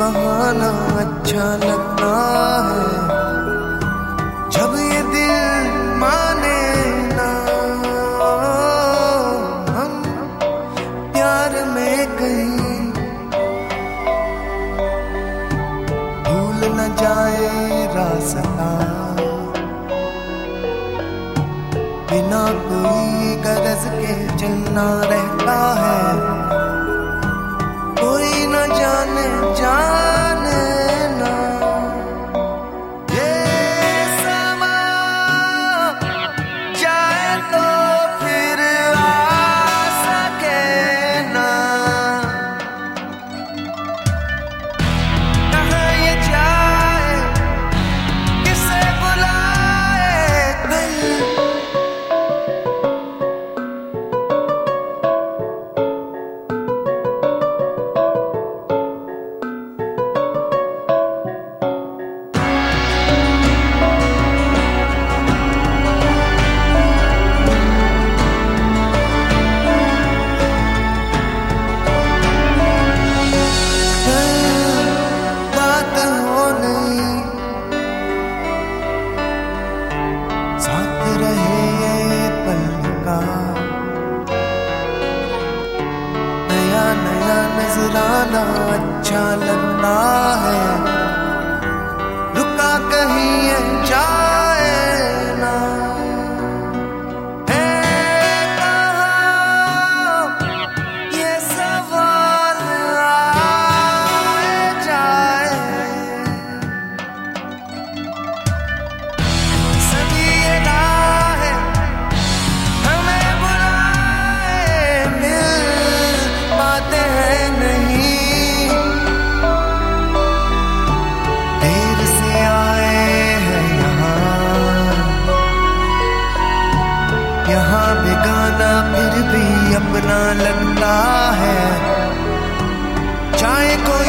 बहाना अच्छा लगता है जब ये दिल माने ना। हम प्यार में कहीं भूल न जाए रास्ता, बिना कोई गरज के चलना रहता है। कोई न जाने जाने ना ये समा जाए तो फिर आ सके ना। कहाँ ये जाए किसे बुलाए दिल, साथ रहे ये पल का नया नया नजराना अच्छा लगता है। रुका कहीं ये जाए ना, है कहाँ ये सवाल आए जाए। सभी ये राहें हमें बुलाए मिल पाते हैं नहीं। देर से आए हैं यहाँ बेगाना फिर भी अपना लगता है। चाहे कोई